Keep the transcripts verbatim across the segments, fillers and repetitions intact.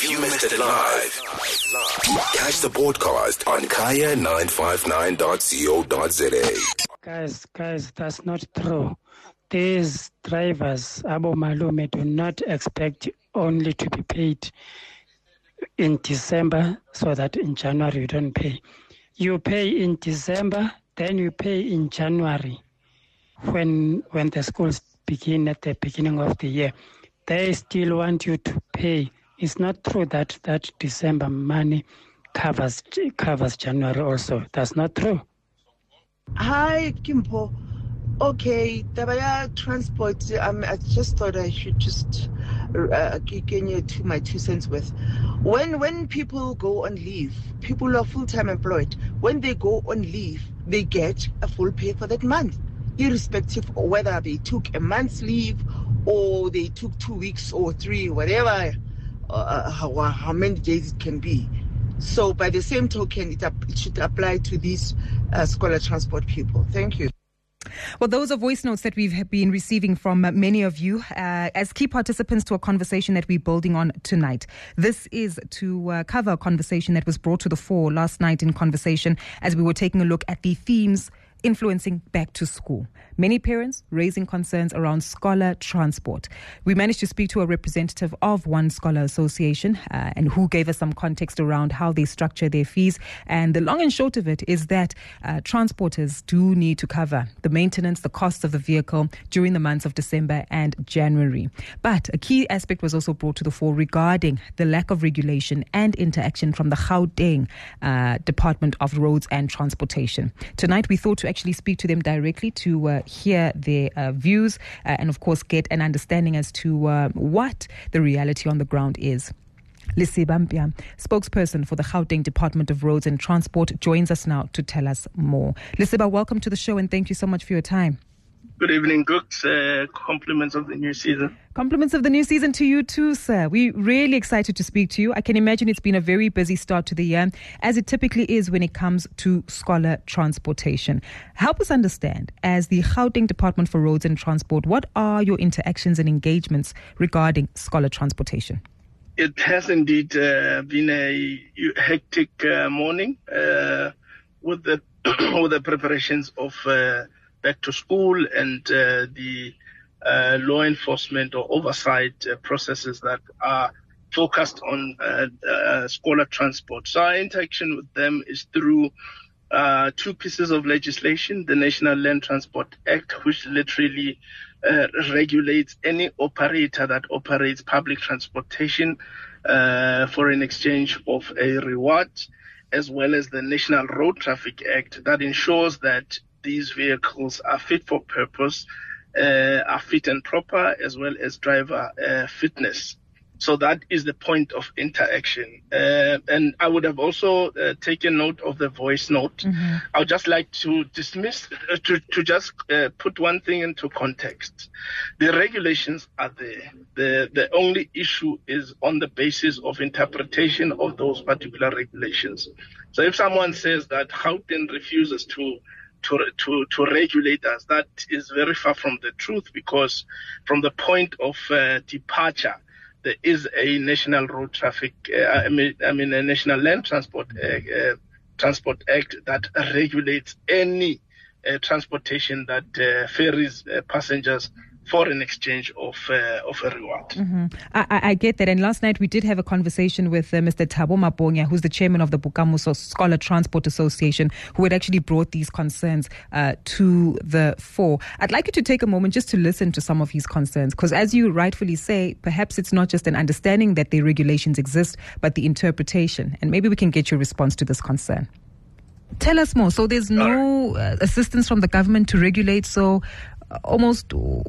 If you missed it live, catch the podcast on kaya nine five nine dot co dot za. Guys, guys, that's not true. These drivers, Abo Malume, do not expect only to be paid in December so that in January you don't pay. You pay in December, then you pay in January when when the schools begin at the beginning of the year. They still want you to pay. It's not true that that December money covers covers January also. That's not true. Hi, Kimpo. Okay, Tabaya transport. Um, I just thought I should just uh, give you to my two cents worth. When when people go on leave, people who are full time employed, when they go on leave, they get a full pay for that month, irrespective of whether they took a month's leave or they took two weeks or three, whatever, uh, how, how many days it can be. So by the same token, it, it should apply to these uh, scholar transport people. Thank you. Well, those are voice notes that we've been receiving from many of you uh, as key participants to a conversation that we're building on tonight. This is to uh, cover a conversation that was brought to the fore last night in Conversation as we were taking a look at the themes influencing back to school. Many parents raising concerns around scholar transport. We managed to speak to a representative of one scholar association uh, and who gave us some context around how they structure their fees. And the long and short of it is that uh, transporters do need to cover the maintenance, the cost of the vehicle during the months of December and January. But a key aspect was also brought to the fore regarding the lack of regulation and interaction from the Gauteng uh, Department of Roads and Transportation. Tonight we thought to actually speak to them directly to uh, hear their uh, views uh, and of course get an understanding as to uh, what the reality on the ground is. Lesiba Mpia, spokesperson for the Gauteng Department of Roads and Transport, joins us now to tell us more. Lesiba, welcome to the show and thank you so much for your time. Good evening, Gooks. Uh, compliments of the new season. Compliments of the new season to you too, sir. We're really excited to speak to you. I can imagine it's been a very busy start to the year, as it typically is when it comes to scholar transportation. Help us understand, as the Gauteng Department for Roads and Transport, what are your interactions and engagements regarding scholar transportation? It has indeed uh, been a hectic uh, morning uh, with the with the preparations of uh, back to school and uh, the uh, law enforcement or oversight uh, processes that are focused on uh, uh, scholar transport. So our interaction with them is through uh, two pieces of legislation, the National Land Transport Act, which literally uh, regulates any operator that operates public transportation uh, for an exchange of a reward, as well as the National Road Traffic Act that ensures that these vehicles are fit for purpose, uh, are fit and proper, as well as driver uh, fitness. So that is the point of interaction. Uh, and I would have also uh, taken note of the voice note. Mm-hmm. I would just like to dismiss, uh, to, to just uh, put one thing into context. The regulations are there. The, the only issue is on the basis of interpretation of those particular regulations. So if someone says that Gauteng refuses to To, to, to regulate us, that is very far from the truth, because from the point of uh, departure, there is a national road traffic, uh, I mean, I mean, a national land transport uh, uh, transport act that regulates any uh, transportation that uh, ferries uh, passengers for an exchange of uh, of a reward. Mm-hmm. I, I get that. And last night we did have a conversation with uh, Mister Thabo Maponya, who's the chairman of the Bokamoso Scholar Transport Association, who had actually brought these concerns uh, to the fore. I'd like you to take a moment just to listen to some of his concerns, because as you rightfully say, perhaps it's not just an understanding that the regulations exist, but the interpretation. And maybe we can get your response to this concern. Tell us more. So there's no uh, assistance from the government to regulate, so almost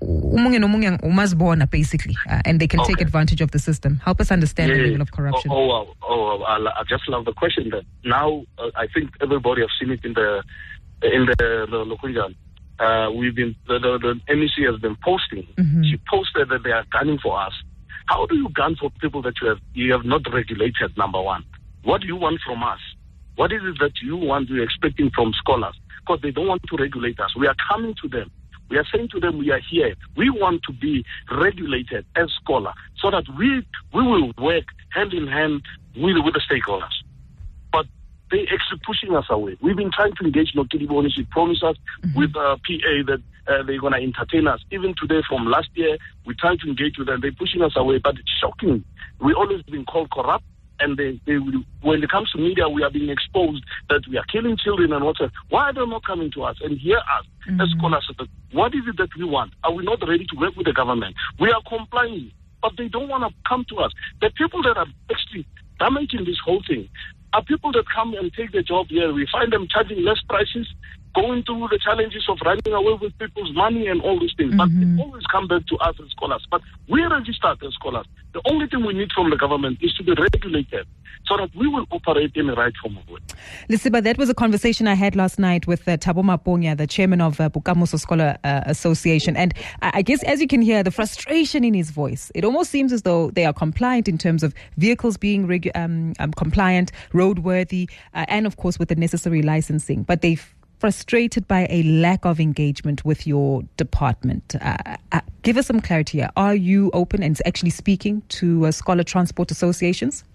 basically, uh, and they can okay. take advantage of the system. Help us understand yeah, the level of corruption. Oh, oh, oh, oh I, I just love the question. That now uh, I think everybody has seen it in the in the the Lokunjan. Uh, we've been the, the, the M E C has been posting. Mm-hmm. She posted that they are gunning for us. How do you gun for people that you have you have not regulated? Number one, what do you want from us? What is it that you want? You're expecting from scholars, because they don't want to regulate us. We are coming to them. We are saying to them, we are here. We want to be regulated as Scholar so that we we will work hand in hand with, with the stakeholders. But they're actually pushing us away. We've been trying to engage Nokidiboni. She promised us mm-hmm. with uh, P A that uh, they're going to entertain us. Even today from last year, we tried to engage with them. They're pushing us away. But it's shocking. We've always been called corrupt. And they, they, when it comes to media, we are being exposed that we are killing children and what's. Why are they not coming to us and hear us mm-hmm. as scholars? What is it that we want? Are we not ready to work with the government? We are complying, but they don't want to come to us. The people that are actually damaging this whole thing are people that come and take the job here. We find them charging less prices, going through the challenges of running away with people's money and all these things. Mm-hmm. But they always come back to us as scholars. But we are registered as scholars. The only thing we need from the government is to be regulated so that we will operate in the right form of way. Lisiba, that was a conversation I had last night with uh, Thabo Maponya, the chairman of uh, Bokamoso Scholar uh, Association. And I, I guess, as you can hear, the frustration in his voice, it almost seems as though they are compliant in terms of vehicles being regu- um, um, compliant, roadworthy, uh, and, of course, with the necessary licensing. But they've frustrated by a lack of engagement with your department. Uh, uh, give us some clarity here. Are you open and actually speaking to uh, scholar transport associations?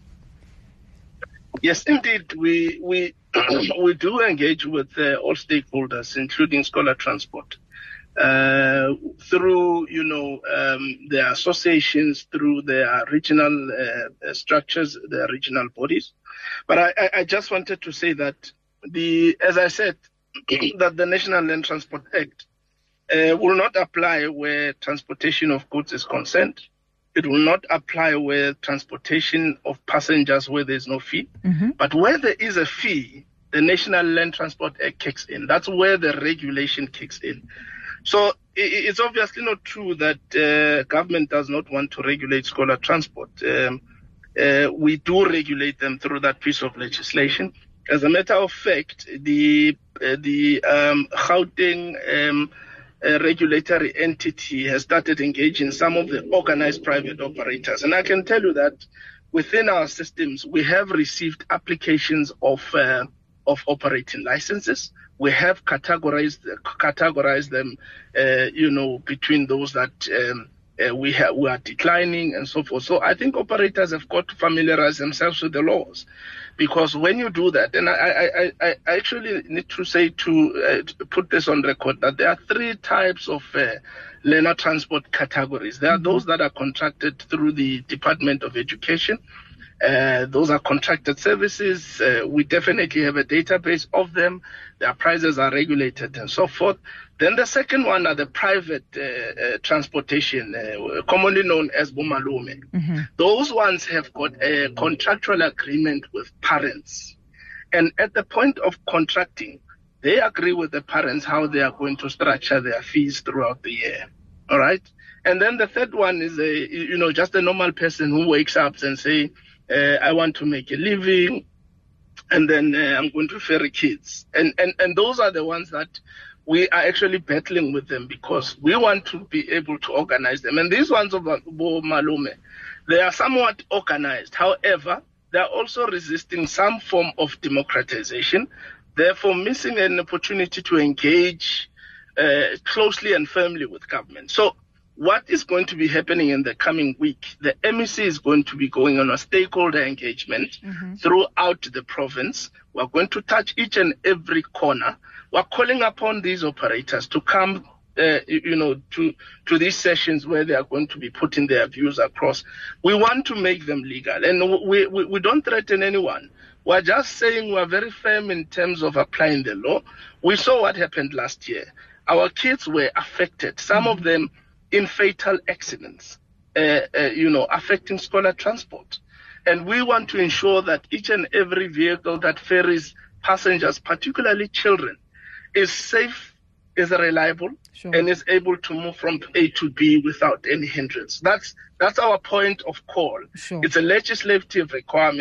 Yes, indeed. We we we do engage with uh, all stakeholders, including scholar transport, uh, through you know um, their associations, through their regional uh, structures, their regional bodies. But I, I, I just wanted to say that the as I said. that the National Land Transport Act uh, will not apply where transportation of goods is concerned. It will not apply where transportation of passengers where there's no fee. Mm-hmm. But where there is a fee, the National Land Transport Act kicks in. That's where the regulation kicks in. So it's obviously not true that uh, government does not want to regulate scholar transport. Um, uh, we do regulate them through that piece of legislation. As a matter of fact, the uh, the um, Gauteng um, uh, regulatory entity has started engaging some of the organized private operators. And I can tell you that within our systems, we have received applications of uh, of operating licenses. We have categorized categorized them, uh, you know, between those that um, uh, we have we are declining and so forth. So I think operators have got to familiarize themselves with the laws. Because when you do that, and I, I, I, I actually need to say to, uh, to put this on record that there are three types of uh, learner transport categories. There are those that are contracted through the Department of Education. Uh, those are contracted services. Uh, we definitely have a database of them. Their prices are regulated and so forth. Then the second one are the private uh, uh, transportation, uh, commonly known as Bomalume. Mm-hmm. Those ones have got a contractual agreement with parents. And at the point of contracting, they agree with the parents how they are going to structure their fees throughout the year. All right? And then the third one is, a, you know, just a normal person who wakes up and say, uh, I want to make a living, and then uh, I'm going to ferry kids. And, and, and those are the ones that we are actually battling with them because we want to be able to organize them. And these ones of Malume, they are somewhat organized. However, they are also resisting some form of democratization, therefore missing an opportunity to engage uh, closely and firmly with government. So what is going to be happening in the coming week? The M E C is going to be going on a stakeholder engagement mm-hmm. throughout the province. We're going to touch each and every corner. We're calling upon these operators to come, uh, you know, to, to these sessions where they are going to be putting their views across. We want to make them legal, and we, we, we don't threaten anyone. We're just saying we're very firm in terms of applying the law. We saw what happened last year. Our kids were affected, some mm-hmm. of them in fatal accidents, uh, uh, you know, affecting scholar transport. And we want to ensure that each and every vehicle that ferries passengers, particularly children, is safe, is reliable, sure. and is able to move from A to B without any hindrance. That's that's our point of call. Sure. It's a legislative requirement.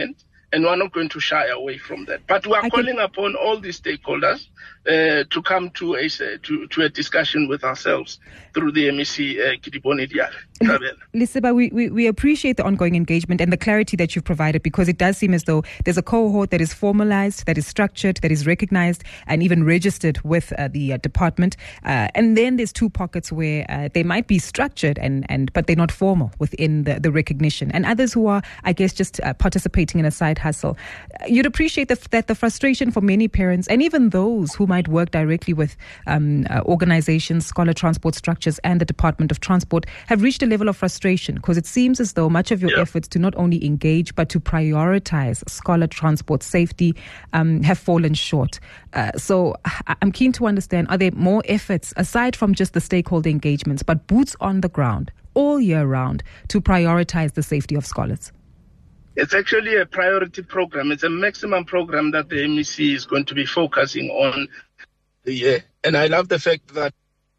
and we're not going to shy away from that. But we are I calling can... upon all the stakeholders uh, to come to a to, to a discussion with ourselves through the M E C uh, Kidibone Diar. Lisiba, we, we, we appreciate the ongoing engagement and the clarity that you've provided, because it does seem as though there's a cohort that is formalized, that is structured, that is recognized and even registered with uh, the uh, department. Uh, and then there's two pockets where uh, they might be structured and, and but they're not formal within the, the recognition. And others who are, I guess, just uh, participating in a side hustle. Uh, you'd appreciate the, that the frustration for many parents and even those who might work directly with um, uh, organizations, scholar transport structures and the Department of Transport have reached a level of frustration, because it seems as though much of your yeah. efforts to not only engage but to prioritize scholar transport safety um, have fallen short. Uh, so I'm keen to understand, are there more efforts aside from just the stakeholder engagements, but boots on the ground all year round to prioritize the safety of scholars? It's actually a priority program. It's a maximum program that the M E C is going to be focusing on the year. And I love the fact that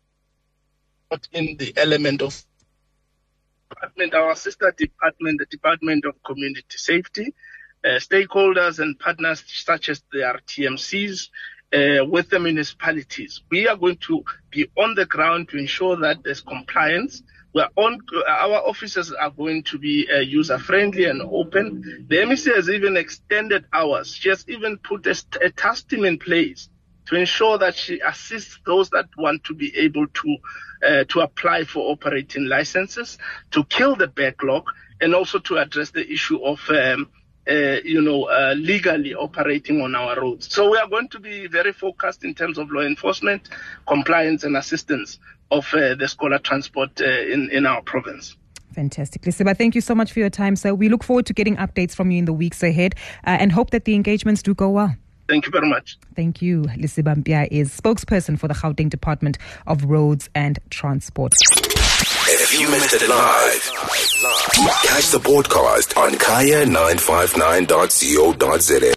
not in the element of department, our sister department, the Department of Community Safety, uh, stakeholders and partners such as the R T M Cs, uh, with the municipalities. We are going to be on the ground to ensure that there's compliance. We're on, our officers are going to be uh, user-friendly and open. The M E C has even extended hours. She has even put a, a task team in place to ensure that she assists those that want to be able to uh, to apply for operating licenses, to kill the backlog, and also to address the issue of um, uh, you know uh, legally operating on our roads. So we are going to be very focused in terms of law enforcement, compliance, and assistance of uh, the scholar transport uh, in in our province. Fantastic. Lisiba, thank you so much for your time, sir. We look forward to getting updates from you in the weeks ahead uh, and hope that the engagements do go well. Thank you very much. Thank you. Lisiba Mpia is spokesperson for the Gauteng Department of Roads and Transport. If you missed it live, catch the podcast on kaya nine five nine dot co dot za.